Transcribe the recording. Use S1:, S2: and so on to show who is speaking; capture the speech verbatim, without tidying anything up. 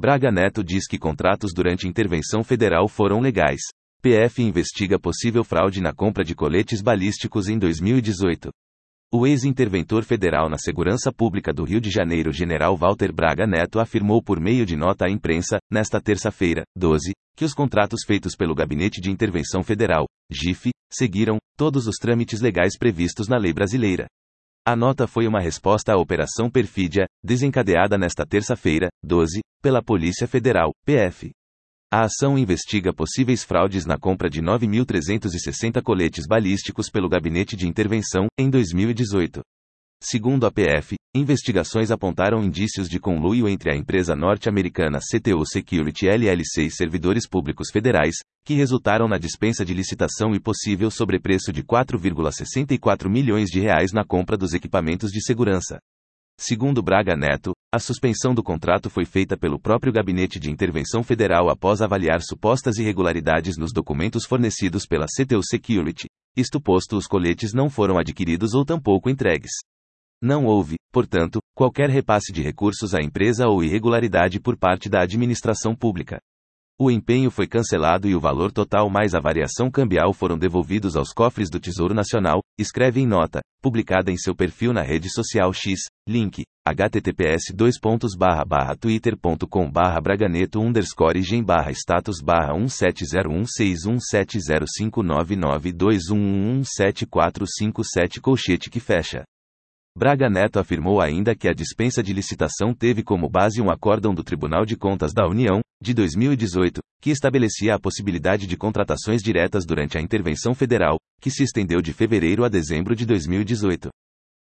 S1: Braga Neto diz que contratos durante intervenção federal foram legais. P F investiga possível fraude na compra de coletes balísticos em dois mil e dezoito. O ex-interventor federal na Segurança Pública do Rio de Janeiro, General Walter Braga Neto, afirmou por meio de nota à imprensa, nesta terça-feira, doze, que os contratos feitos pelo Gabinete de Intervenção Federal, G I F, seguiram todos os trâmites legais previstos na lei brasileira. A nota foi uma resposta à Operação Perfídia, desencadeada nesta terça-feira, doze, pela Polícia Federal, P F. A ação investiga possíveis fraudes na compra de nove mil trezentos e sessenta coletes balísticos pelo Gabinete de Intervenção, em dois mil e dezoito. Segundo a P F, investigações apontaram indícios de conluio entre a empresa norte-americana C T U Security L L C e servidores públicos federais, que resultaram na dispensa de licitação e possível sobrepreço de quatro vírgula sessenta e quatro milhões de reais na compra dos equipamentos de segurança. Segundo Braga Neto, a suspensão do contrato foi feita pelo próprio Gabinete de Intervenção Federal após avaliar supostas irregularidades nos documentos fornecidos pela C T U Security. Isto posto, os coletes não foram adquiridos ou tampouco entregues. Não houve, portanto, qualquer repasse de recursos à empresa ou irregularidade por parte da administração pública. O empenho foi cancelado e o valor total mais a variação cambial foram devolvidos aos cofres do Tesouro Nacional, escreve em nota, publicada em seu perfil na rede social X, link, https dois pontos barra barra twitter ponto com barra braganeto underscore gen barra status barra um sete zero um seis um sete zero cinco nove nove dois um um um sete quatro cinco sete colchete que fecha. Braga Neto afirmou ainda que a dispensa de licitação teve como base um acórdão do Tribunal de Contas da União, de dois mil e dezoito, que estabelecia a possibilidade de contratações diretas durante a intervenção federal, que se estendeu de fevereiro a dezembro de dois mil e dezoito.